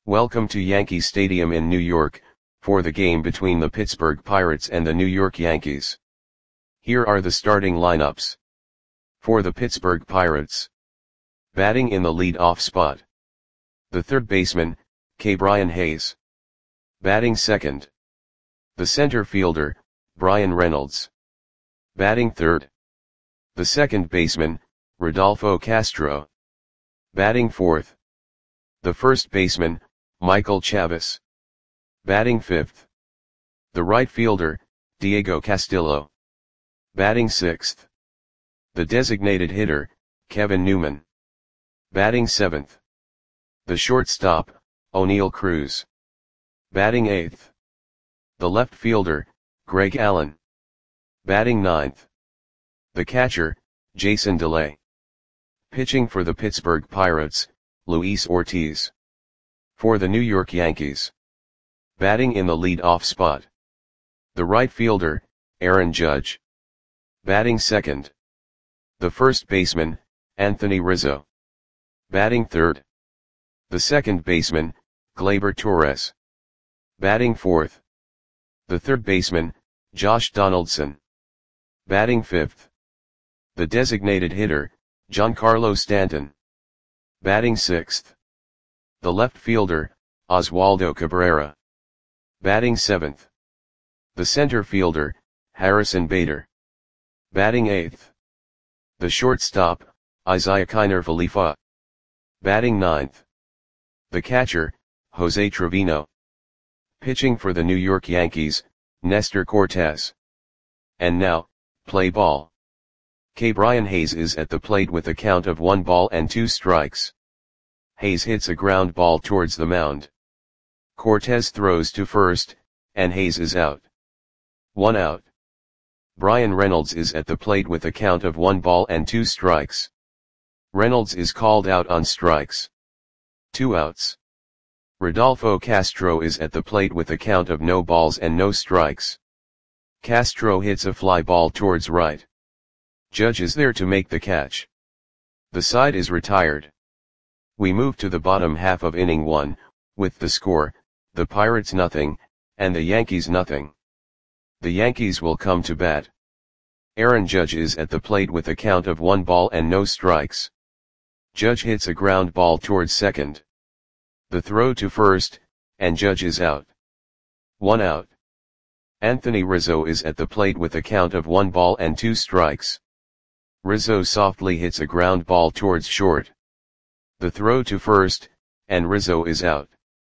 Welcome to Yankee Stadium in New York, for the game between the Pittsburgh Pirates and the New York Yankees. Here are the starting lineups. For the Pittsburgh Pirates. Batting in the lead-off spot. The third baseman, Ke'Bryan Hayes. Batting second. The center fielder, Bryan Reynolds. Batting third. The second baseman, Rodolfo Castro. Batting fourth. The first baseman, Michael Chavis. Batting fifth. The right fielder, Diego Castillo. Batting sixth. The designated hitter, Kevin Newman. Batting seventh. The shortstop, Oneil Cruz. Batting eighth. The left fielder, Greg Allen. Batting ninth. The catcher, Jason Delay. Pitching for the Pittsburgh Pirates, Luis Ortiz. For the New York Yankees. Batting in the lead-off spot. The right fielder, Aaron Judge. Batting second. The first baseman, Anthony Rizzo. Batting third. The second baseman, Gleyber Torres. Batting fourth. The third baseman, Josh Donaldson. Batting fifth. The designated hitter, Giancarlo Stanton. Batting sixth. The left fielder, Oswaldo Cabrera. Batting seventh. The center fielder, Harrison Bader. Batting eighth. The shortstop, Isiah Kiner Falefa. Batting ninth. The catcher, Jose Trevino. Pitching for the New York Yankees, Nestor Cortes. And now, play ball. Ke'Bryan Hayes is at the plate with a count of 1-2 strikes. Hayes hits a ground ball towards the mound. Cortes throws to first, and Hayes is out. 1 out. Bryan Reynolds is at the plate with a count of 1-2 strikes. Reynolds is called out on strikes. 2 outs. Rodolfo Castro is at the plate with a count of no balls and no strikes. Castro hits a fly ball towards right. Judge is there to make the catch. The side is retired. We move to the bottom half of inning 1, with the score, the Pirates nothing, and the Yankees nothing. The Yankees will come to bat. Aaron Judge is at the plate with a count of 1 ball and no strikes. Judge hits a ground ball towards second. The throw to first, and Judge is out. 1 out. Anthony Rizzo is at the plate with a count of 1-2 strikes. Rizzo softly hits a ground ball towards short. The throw to first, and Rizzo is out.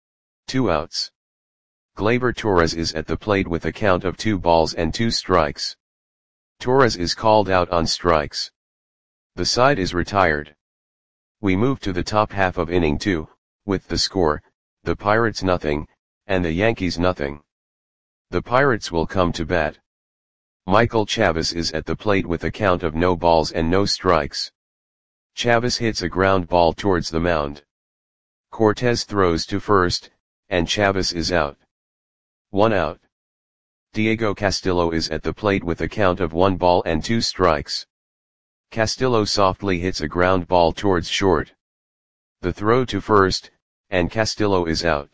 2 outs. Gleyber Torres is at the plate with a count of 2-2 strikes. Torres is called out on strikes. The side is retired. We move to the top half of inning 2, with the score, the Pirates nothing, and the Yankees nothing. The Pirates will come to bat. Michael Chavis is at the plate with a count of no balls and no strikes. Chavis hits a ground ball towards the mound. Cortes throws to first, and Chavis is out. 1 out. Diego Castillo is at the plate with a count of 1-2 strikes. Castillo softly hits a ground ball towards short. The throw to first, and Castillo is out.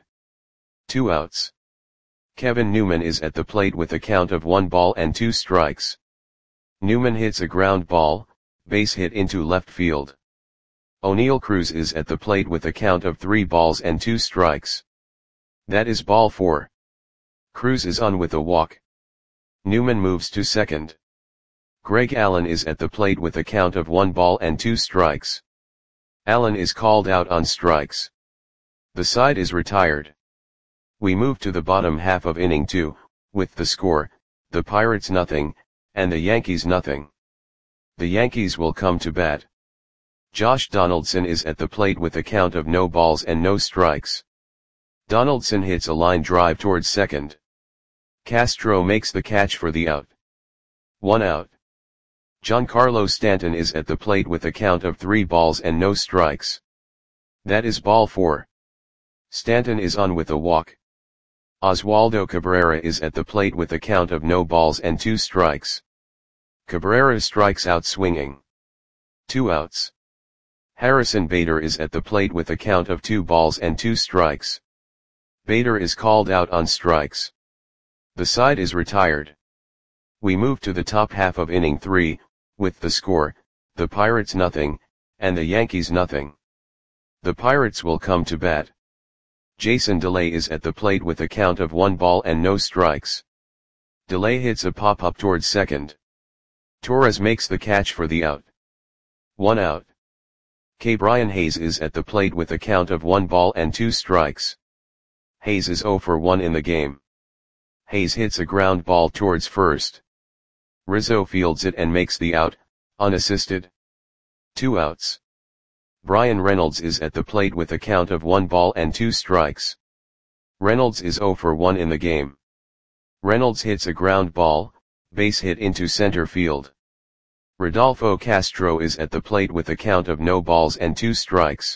2 outs. Kevin Newman is at the plate with a count of 1-2 strikes. Newman hits a ground ball, base hit into left field. Oneil Cruz is at the plate with a count of 3-2 strikes. That is ball 4. Cruz is on with a walk. Newman moves to second. Greg Allen is at the plate with a count of 1-2 strikes. Allen is called out on strikes. The side is retired. We move to the bottom half of inning 2, with the score, the Pirates nothing, and the Yankees nothing. The Yankees will come to bat. Josh Donaldson is at the plate with a count of no balls and no strikes. Donaldson hits a line drive towards second. Castro makes the catch for the out. 1 out. Giancarlo Stanton is at the plate with a count of 3 balls and no strikes. That is ball 4. Stanton is on with a walk. Oswaldo Cabrera is at the plate with a count of no balls and 2 strikes. Cabrera strikes out swinging. 2 outs. Harrison Bader is at the plate with a count of 2 balls and 2 strikes. Bader is called out on strikes. The side is retired. We move to the top half of inning 3, with the score, the Pirates nothing, and the Yankees nothing. The Pirates will come to bat. Jason DeLay is at the plate with a count of 1 ball and no strikes. DeLay hits a pop-up towards second. Torres makes the catch for the out. 1 out. Brian Hayes is at the plate with a count of 1 ball and 2 strikes. Hayes is 0 for 1 in the game. Hayes hits a ground ball towards first. Rizzo fields it and makes the out, unassisted. 2 outs. Brian Reynolds is at the plate with a count of 1 ball and 2 strikes. Reynolds is 0 for 1 in the game. Reynolds hits a ground ball, base hit into center field. Rodolfo Castro is at the plate with a count of no balls and 2 strikes.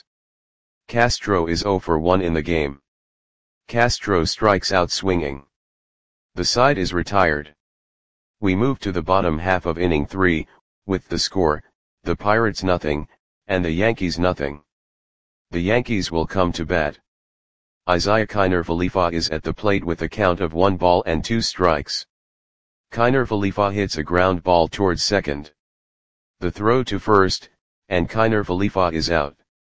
Castro is 0 for 1 in the game. Castro strikes out swinging. The side is retired. We move to the bottom half of inning 3, with the score, the Pirates nothing, and the Yankees nothing. The Yankees will come to bat. Isaiah Kiner Falefa is at the plate with a count of 1 ball and 2 strikes. Kiner Falefa hits a ground ball towards second. The throw to first, and Kiner Falefa is out.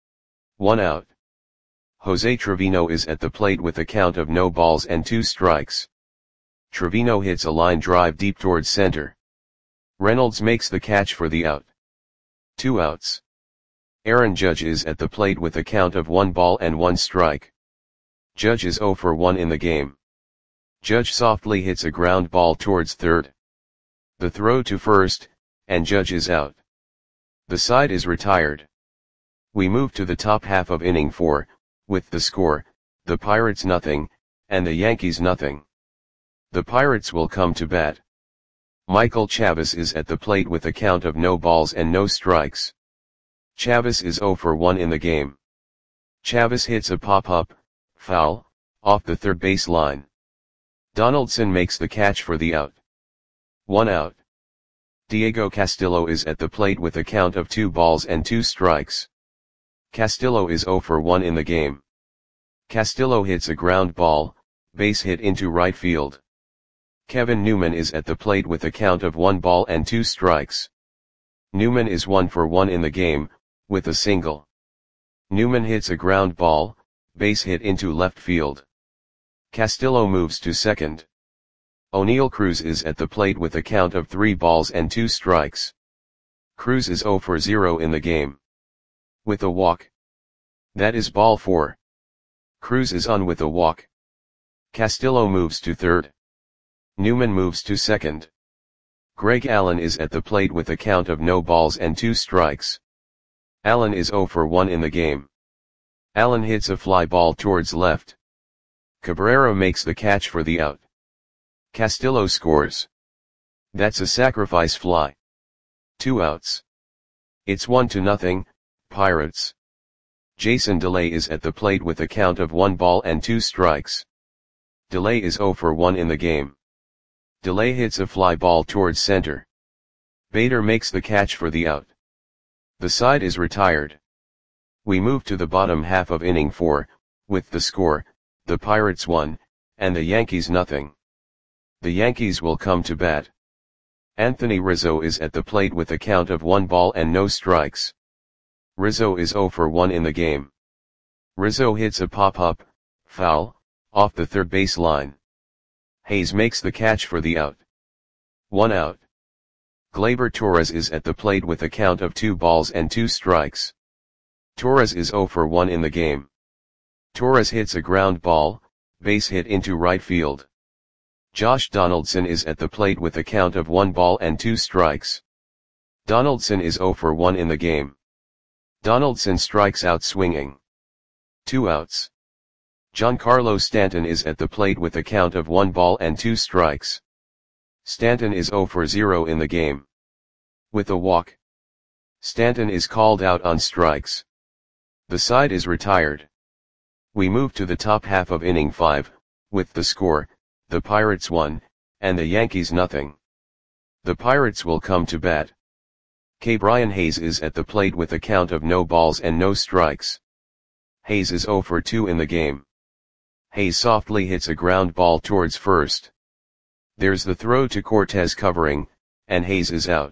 1 out. Jose Trevino is at the plate with a count of no balls and 2 strikes. Trevino hits a line drive deep towards center. Reynolds makes the catch for the out. 2 outs. Aaron Judge is at the plate with a count of 1 ball and 1 strike. Judge is 0 for 1 in the game. Judge softly hits a ground ball towards third. The throw to first, and Judge is out. The side is retired. We move to the top half of inning 4, with the score, the Pirates nothing, and the Yankees nothing. The Pirates will come to bat. Michael Chavis is at the plate with a count of no balls and no strikes. Chavis is 0 for 1 in the game. Chavis hits a pop-up, foul, off the third base line. Donaldson makes the catch for the out. 1 out. Diego Castillo is at the plate with a count of 2 balls and 2 strikes. Castillo is 0 for 1 in the game. Castillo hits a ground ball, base hit into right field. Kevin Newman is at the plate with a count of 1 ball and 2 strikes. Newman is 1 for 1 in the game, with a single. Newman hits a ground ball, base hit into left field. Castillo moves to second. O'Neal Cruz is at the plate with a count of 3 balls and 2 strikes. Cruz is 0 for 0 in the game. With a walk. That is ball 4. Cruz is on with a walk. Castillo moves to third. Newman moves to second. Greg Allen is at the plate with a count of no balls and 2 strikes. Allen is 0 for 1 in the game. Allen hits a fly ball towards left. Cabrera makes the catch for the out. Castillo scores. That's a sacrifice fly. 2 outs. It's 1-0, Pirates. Jason DeLay is at the plate with a count of 1 ball and 2 strikes. DeLay is 0 for 1 in the game. DeLay hits a fly ball towards center. Bader makes the catch for the out. The side is retired. We move to the bottom half of inning 4, with the score, the Pirates 1, and the Yankees nothing. The Yankees will come to bat. Anthony Rizzo is at the plate with a count of 1 ball and no strikes. Rizzo is 0 for 1 in the game. Rizzo hits a pop-up, foul, off the third base line. Hayes makes the catch for the out. 1 out. Gleyber Torres is at the plate with a count of 2 balls and 2 strikes. Torres is 0 for 1 in the game. Torres hits a ground ball, base hit into right field. Josh Donaldson is at the plate with a count of 1 ball and 2 strikes. Donaldson is 0 for 1 in the game. Donaldson strikes out swinging. 2 outs. Giancarlo Stanton is at the plate with a count of 1 ball and 2 strikes. Stanton is 0 for 0 in the game. With a walk. Stanton is called out on strikes. The side is retired. We move to the top half of inning 5, with the score, the Pirates 1, and the Yankees nothing. The Pirates will come to bat. Brian Hayes is at the plate with a count of no balls and no strikes. Hayes is 0 for 2 in the game. Hayes softly hits a ground ball towards first. There's the throw to Cortez covering, and Hayes is out.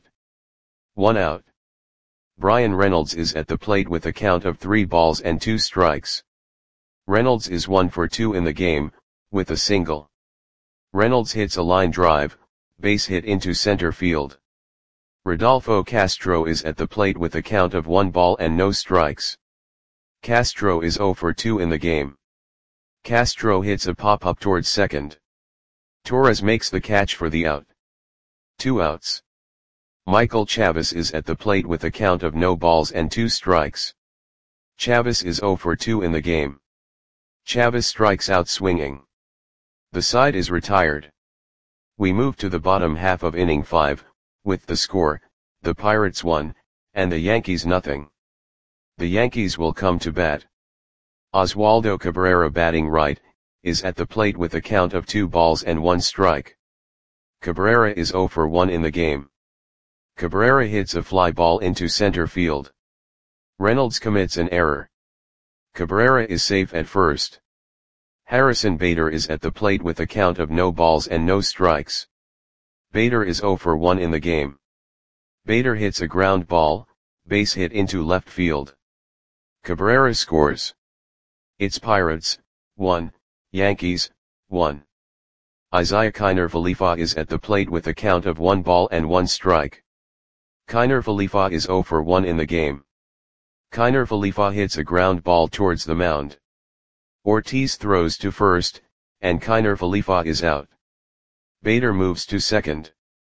1 out. Bryan Reynolds is at the plate with a count of 3 balls and 2 strikes. Reynolds is 1 for 2 in the game, with a single. Reynolds hits a line drive, base hit into center field. Rodolfo Castro is at the plate with a count of 1 ball and no strikes. Castro is 0 for 2 in the game. Castro hits a pop-up towards second. Torres makes the catch for the out. 2 outs. Michael Chavis is at the plate with a count of no balls and 2 strikes. Chavis is 0 for 2 in the game. Chavis strikes out swinging. The side is retired. We move to the bottom half of inning 5, with the score, the Pirates 1, and the Yankees nothing. The Yankees will come to bat. Oswaldo Cabrera, batting right, is at the plate with a count of 2 balls and 1 strike. Cabrera is 0 for 1 in the game. Cabrera hits a fly ball into center field. Reynolds commits an error. Cabrera is safe at first. Harrison Bader is at the plate with a count of no balls and no strikes. Bader is 0 for 1 in the game. Bader hits a ground ball, base hit into left field. Cabrera scores. It's Pirates, 1, Yankees, 1. Isiah Kiner Falefa is at the plate with a count of 1 ball and 1 strike. Kiner Falefa is 0 for 1 in the game. Kiner Falefa hits a ground ball towards the mound. Ortiz throws to first, and Kiner Falefa is out. Bader moves to second.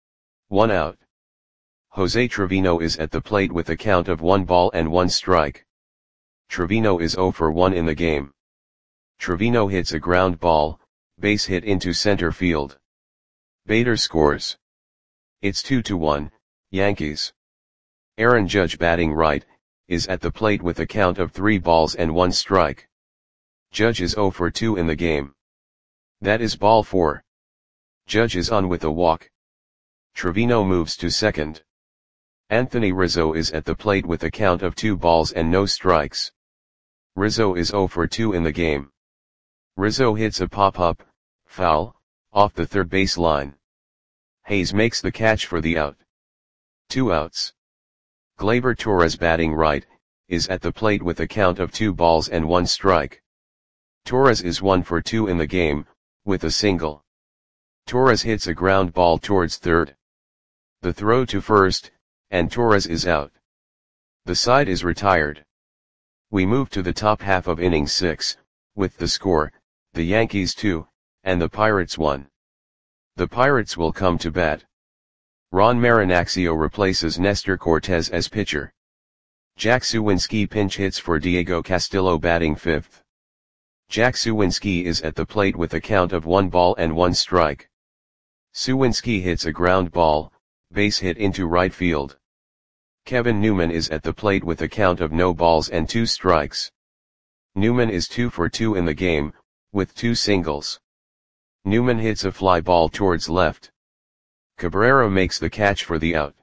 1 out. Jose Trevino is at the plate with a count of 1 ball and 1 strike. Trevino is 0 for 1 in the game. Trevino hits a ground ball, base hit into center field. Bader scores. It's 2-1, Yankees. Aaron Judge, batting right, is at the plate with a count of 3 balls and 1 strike. Judge is 0 for 2 in the game. That is ball 4. Judge is on with a walk. Trevino moves to second. Anthony Rizzo is at the plate with a count of 2 balls and no strikes. Rizzo is 0 for 2 in the game. Rizzo hits a pop-up, foul, off the third base line. Hayes makes the catch for the out. 2 outs. Gleyber Torres, batting right, is at the plate with a count of 2 balls and 1 strike. Torres is 1 for 2 in the game, with a single. Torres hits a ground ball towards third. The throw to first, and Torres is out. The side is retired. We move to the top half of inning 6, with the score, the Yankees 2, and the Pirates 1. The Pirates will come to bat. Ron Marinaccio replaces Nestor Cortez as pitcher. Jack Suwinski pinch hits for Diego Castillo, batting 5th. Jack Suwinski is at the plate with a count of 1 ball and 1 strike. Suwinski hits a ground ball, base hit into right field. Kevin Newman is at the plate with a count of no balls and 2 strikes. Newman is 2 for 2 in the game, with 2 singles. Newman hits a fly ball towards left. Cabrera makes the catch for the out.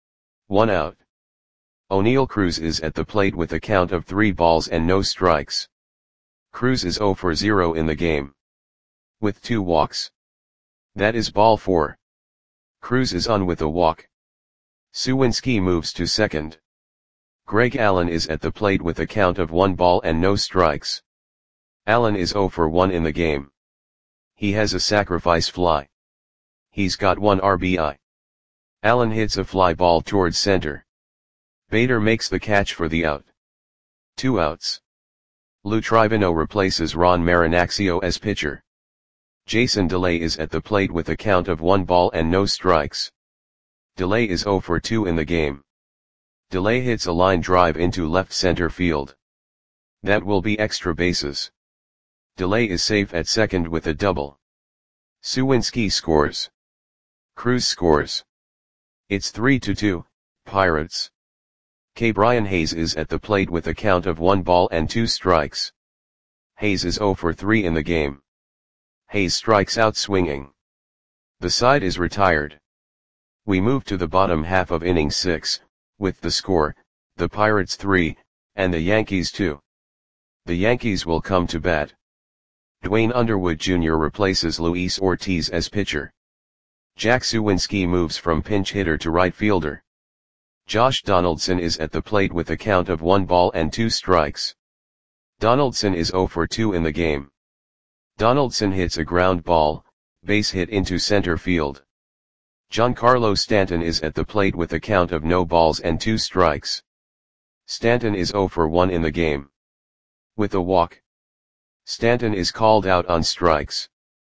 1 out. O'Neal Cruz is at the plate with a count of 3 balls and no strikes. Cruz is 0 for 0 in the game, with 2 walks. That is ball 4. Cruz is on with a walk. Suwinski moves to second. Greg Allen is at the plate with a count of 1 ball and no strikes. Allen is 0 for 1 in the game. He has a sacrifice fly. He's got 1 RBI. Allen hits a fly ball towards center. Bader makes the catch for the out. 2 outs. Lou Trivino replaces Ron Marinaccio as pitcher. Jason DeLay is at the plate with a count of 1 ball and no strikes. DeLay is 0 for 2 in the game. DeLay hits a line drive into left center field. That will be extra bases. DeLay is safe at second with a double. Suwinski scores. Cruz scores. It's 3-2, Pirates. Brian Hayes is at the plate with a count of 1 ball and 2 strikes. Hayes is 0 for 3 in the game. Hayes strikes out swinging. The side is retired. We move to the bottom half of inning 6, with the score, the Pirates 3, and the Yankees 2. The Yankees will come to bat. Dwayne Underwood Jr. replaces Luis Ortiz as pitcher. Jack Suwinski moves from pinch hitter to right fielder. Josh Donaldson is at the plate with a count of 1 ball and 2 strikes. Donaldson is 0 for 2 in the game. Donaldson hits a ground ball, base hit into center field. Giancarlo Stanton is at the plate with a count of no balls and 2 strikes. Stanton is 0 for 1 in the game. With a walk. Stanton is called out on strikes.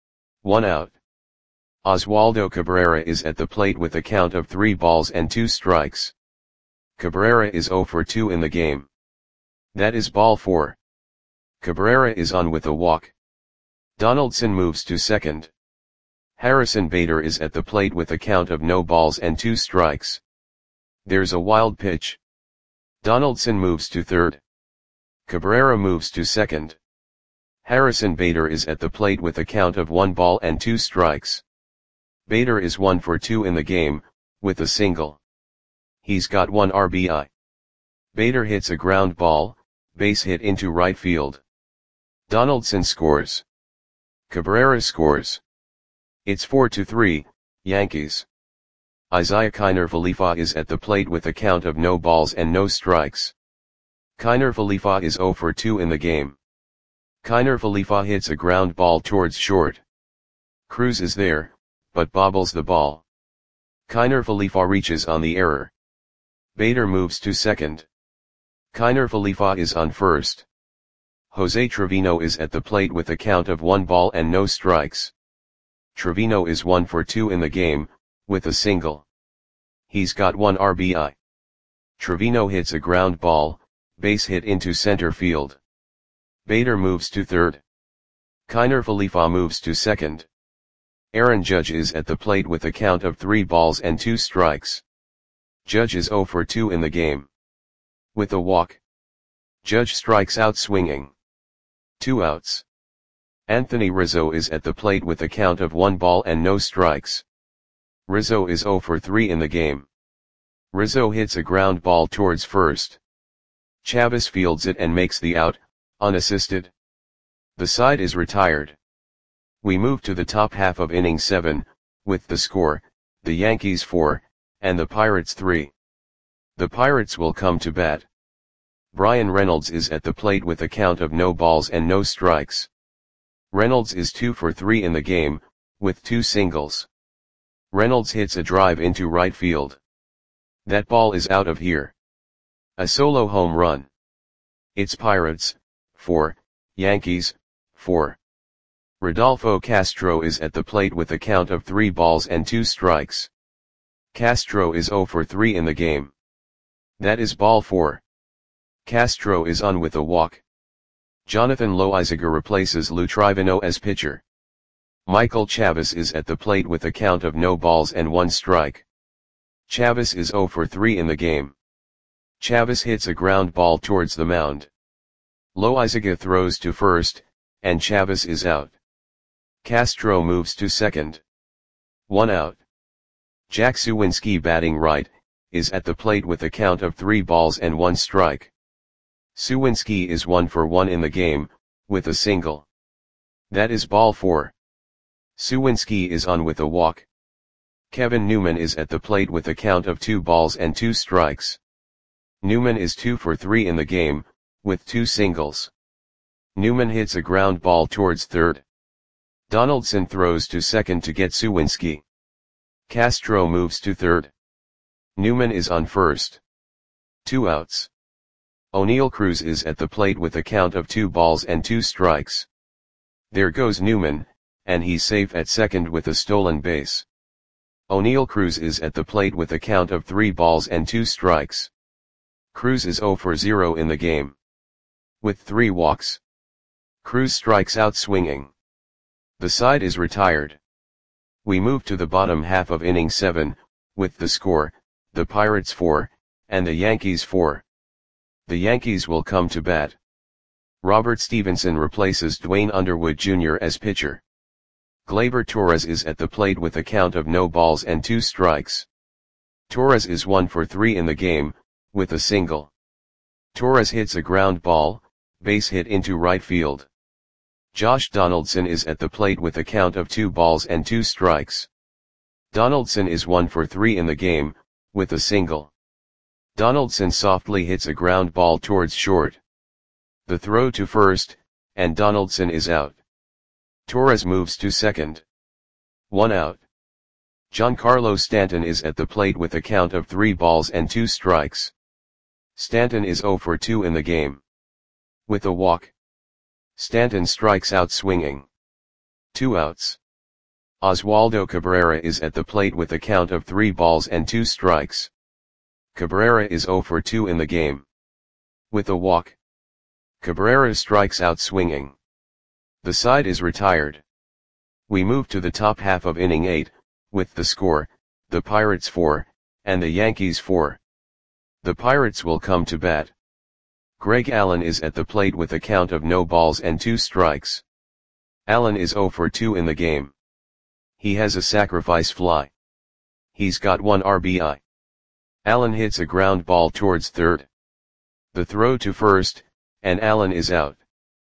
1 out. Oswaldo Cabrera is at the plate with a count of 3 balls and 2 strikes. Cabrera is 0 for 2 in the game. That is ball 4. Cabrera is on with a walk. Donaldson moves to second. Harrison Bader is at the plate with a count of no balls and 2 strikes. There's a wild pitch. Donaldson moves to third. Cabrera moves to second. Harrison Bader is at the plate with a count of 1 ball and 2 strikes. Bader is 1 for 2 in the game, with a single. He's got 1 RBI. Bader hits a ground ball, base hit into right field. Donaldson scores. Cabrera scores. It's 4-3, Yankees. Isiah Kiner Falefa is at the plate with a count of no balls and no strikes. Kiner Falefa is 0 for 2 in the game. Kiner Falefa hits a ground ball towards short. Cruz is there, but bobbles the ball. Kiner Falefa reaches on the error. Bader moves to second. Kiner Falefa is on first. Jose Trevino is at the plate with a count of 1 ball and no strikes. Trevino is 1 for 2 in the game, with a single. He's got 1 RBI. Trevino hits a ground ball, base hit into center field. Bader moves to third. Kiner Falefa moves to second. Aaron Judge is at the plate with a count of 3 balls and 2 strikes. Judge is 0 for 2 in the game. With a walk. Judge strikes out swinging. 2 outs. Anthony Rizzo is at the plate with a count of 1 ball and no strikes. Rizzo is 0 for 3 in the game. Rizzo hits a ground ball towards first. Chavez fields it and makes the out, unassisted. The side is retired. We move to the top half of inning 7, with the score, the Yankees 4, and the Pirates 3. The Pirates will come to bat. Bryan Reynolds is at the plate with a count of no balls and no strikes. Reynolds is 2 for 3 in the game, with 2 singles. Reynolds hits a drive into right field. That ball is out of here. A solo home run. It's Pirates 4, Yankees 4. Rodolfo Castro is at the plate with a count of 3 balls and 2 strikes. Castro is 0 for 3 in the game. That is ball 4. Castro is on with a walk. Jonathan Loaisiga replaces Lou Trivino as pitcher. Michael Chavis is at the plate with a count of no balls and 1 strike. Chavis is 0 for 3 in the game. Chavis hits a ground ball towards the mound. Loaisiga throws to first, and Chavis is out. Castro moves to second. 1 out. Jack Suwinski batting right, is at the plate with a count of 3 balls and 1 strike. Suwinski is 1 for 1 in the game, with a single. That is ball 4. Suwinski is on with a walk. Kevin Newman is at the plate with a count of 2 balls and 2 strikes. Newman is 2 for 3 in the game, with 2 singles. Newman hits a ground ball towards third. Donaldson throws to second to get Suwinski. Castro moves to third. Newman is on first. 2 outs. O'Neal Cruz is at the plate with a count of 2 balls and 2 strikes. There goes Newman, and he's safe at second with a stolen base. O'Neal Cruz is at the plate with a count of 3 balls and 2 strikes. Cruz is 0 for 0 in the game. With 3 walks. Cruz strikes out swinging. The side is retired. We move to the bottom half of inning 7, with the score, the Pirates 4, and the Yankees 4. The Yankees will come to bat. Robert Stevenson replaces Dwayne Underwood Jr. as pitcher. Gleyber Torres is at the plate with a count of no balls and 2 strikes. Torres is 1 for 3 in the game, with a single. Torres hits a ground ball, base hit into right field. Josh Donaldson is at the plate with a count of 2 balls and 2 strikes. Donaldson is 1 for 3 in the game, with a single. Donaldson softly hits a ground ball towards short. The throw to first, and Donaldson is out. Torres moves to second. 1 out. Giancarlo Stanton is at the plate with a count of 3 balls and 2 strikes. Stanton is 0 for 2 in the game. With a walk. Stanton strikes out swinging. 2 outs. Oswaldo Cabrera is at the plate with a count of 3 balls and 2 strikes. Cabrera is 0 for 2 in the game. With a walk. Cabrera strikes out swinging. The side is retired. We move to the top half of inning 8, with the score, the Pirates 4, and the Yankees 4. The Pirates will come to bat. Greg Allen is at the plate with a count of no balls and 2 strikes. Allen is 0 for 2 in the game. He has a sacrifice fly. He's got 1 RBI. Allen hits a ground ball towards third. The throw to first, and Allen is out.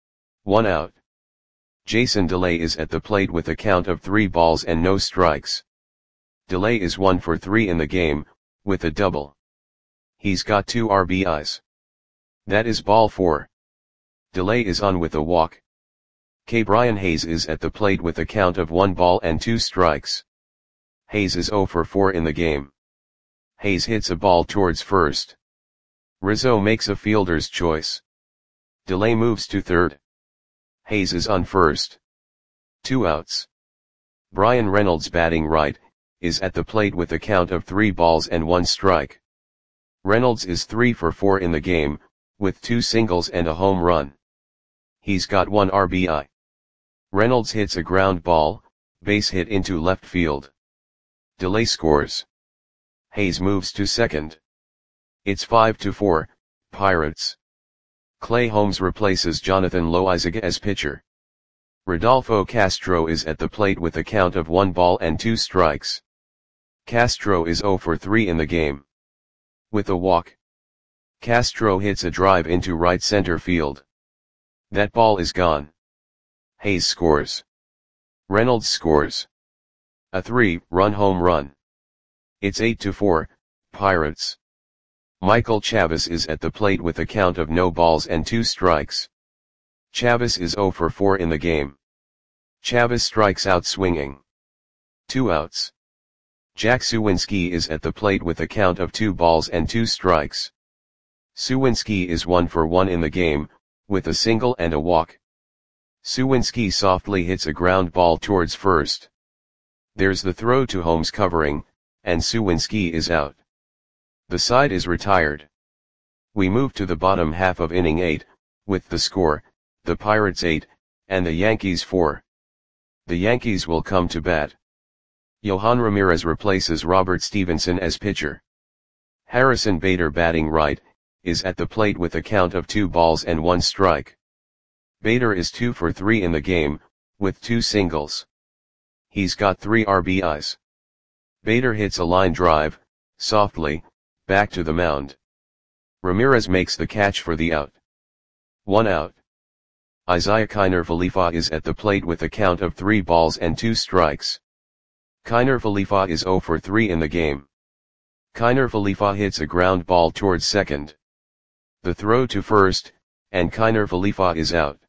1 out. Jason Delay is at the plate with a count of 3 balls and no strikes. Delay is 1 for 3 in the game, with a double. He's got 2 RBIs. That is ball 4. Delay is on with a walk. Brian Hayes is at the plate with a count of 1 ball and 2 strikes. Hayes is 0 for 4 in the game. Hayes hits a ball towards first. Rizzo makes a fielder's choice. Delay moves to third. Hayes is on first. 2 outs. Brian Reynolds, batting right, is at the plate with a count of 3 balls and 1 strike. Reynolds is 3 for 4 in the game, with 2 singles and a home run. He's got 1 RBI. Reynolds hits a ground ball, base hit into left field. Delay scores. Hayes moves to second. It's 5-4, Pirates. Clay Holmes replaces Jonathan Loaizaga as pitcher. Rodolfo Castro is at the plate with a count of 1 ball and 2 strikes. Castro is 0 for 3 in the game. With a walk. Castro hits a drive into right center field. That ball is gone. Hayes scores. Reynolds scores. A 3-run home run. It's 8-4, Pirates. Michael Chavis is at the plate with a count of no balls and 2 strikes. Chavis is 0 for 4 in the game. Chavis strikes out swinging. 2 outs. Jack Suwinski is at the plate with a count of 2 balls and 2 strikes. Suwinski is 1 for 1 in the game, with a single and a walk. Suwinski softly hits a ground ball towards first. There's the throw to Holmes covering, and Suwinski is out. The side is retired. We move to the bottom half of inning 8, with the score, the Pirates 8, and the Yankees 4. The Yankees will come to bat. Yohan Ramirez replaces Robert Stevenson as pitcher. Harrison Bader, batting right, is at the plate with a count of 2 balls and 1 strike. Bader is 2 for 3 in the game, with 2 singles. He's got 3 RBIs. Bader hits a line drive, softly, back to the mound. Ramirez makes the catch for the out. 1 out. Isaiah Kiner Falefa is at the plate with a count of 3 balls and 2 strikes. Kiner Falefa is 0 for 3 in the game. Kiner Falefa hits a ground ball towards second. The throw to first, and Kiner Falefa is out.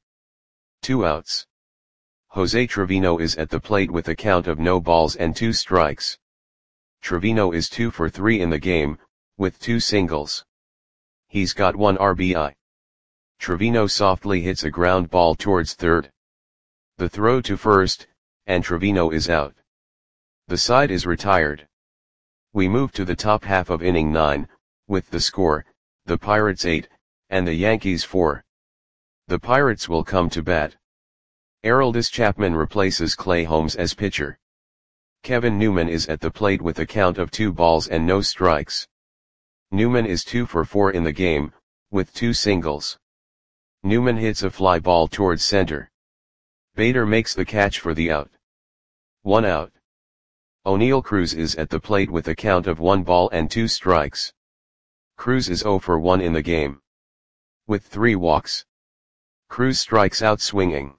2 outs. Jose Trevino is at the plate with a count of no balls and 2 strikes. Trevino is 2 for 3 in the game, with 2 singles. He's got 1 RBI. Trevino softly hits a ground ball towards third. The throw to first, and Trevino is out. The side is retired. We move to the top half of inning 9, with the score, the Pirates 8, and the Yankees 4. The Pirates will come to bat. Aroldis Chapman replaces Clay Holmes as pitcher. Kevin Newman is at the plate with a count of 2 balls and no strikes. Newman is 2 for 4 in the game, with 2 singles. Newman hits a fly ball towards center. Bader makes the catch for the out. 1 out. O'Neill Cruz is at the plate with a count of 1 ball and 2 strikes. Cruz is 0 for 1 in the game. With 3 walks. Cruz strikes out swinging.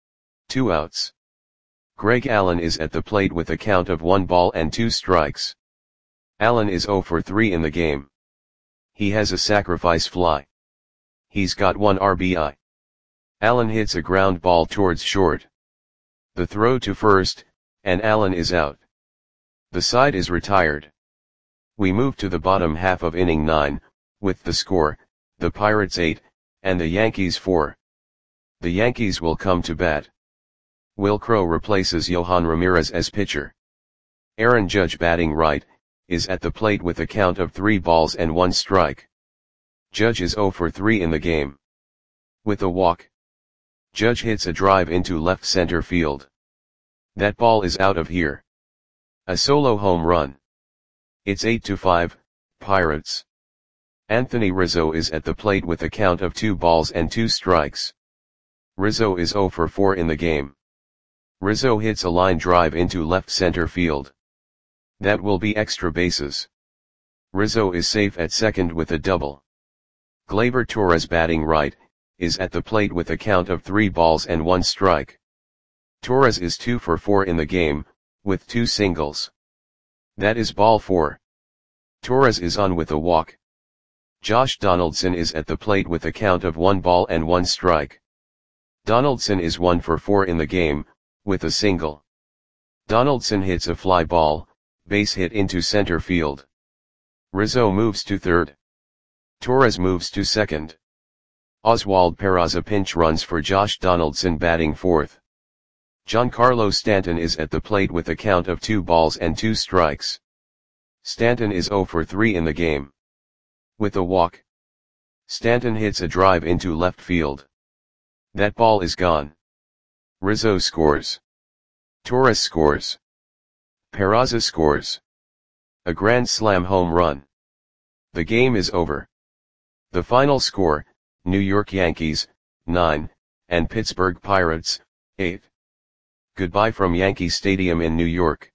2 outs. Greg Allen is at the plate with a count of 1 ball and 2 strikes. Allen is 0 for 3 in the game. He has a sacrifice fly. He's got 1 RBI. Allen hits a ground ball towards short. The throw to first, and Allen is out. The side is retired. We move to the bottom half of inning 9, with the score, the Pirates 8, and the Yankees 4. The Yankees will come to bat. Wil Crowe replaces Yohan Ramirez as pitcher. Aaron Judge, batting right, is at the plate with a count of 3 balls and 1 strike. Judge is 0 for 3 in the game. With a walk. Judge hits a drive into left center field. That ball is out of here. A solo home run. It's 8-5, Pirates. Anthony Rizzo is at the plate with a count of 2 balls and 2 strikes. Rizzo is 0 for 4 in the game. Rizzo hits a line drive into left center field. That will be extra bases. Rizzo is safe at second with a double. Gleyber Torres, batting right, is at the plate with a count of 3 balls and 1 strike. Torres is 2 for 4 in the game, with 2 singles. That is ball 4. Torres is on with a walk. Josh Donaldson is at the plate with a count of 1 ball and 1 strike. Donaldson is 1 for 4 in the game, with a single. Donaldson hits a fly ball, base hit into center field. Rizzo moves to third. Torres moves to second. Oswald Peraza pinch runs for Josh Donaldson, batting fourth. Giancarlo Stanton is at the plate with a count of 2 balls and 2 strikes. Stanton is 0 for 3 in the game. With a walk. Stanton hits a drive into left field. That ball is gone. Rizzo scores. Torres scores. Peraza scores. A grand slam home run. The game is over. The final score, New York Yankees, 9, and Pittsburgh Pirates, 8. Goodbye from Yankee Stadium in New York.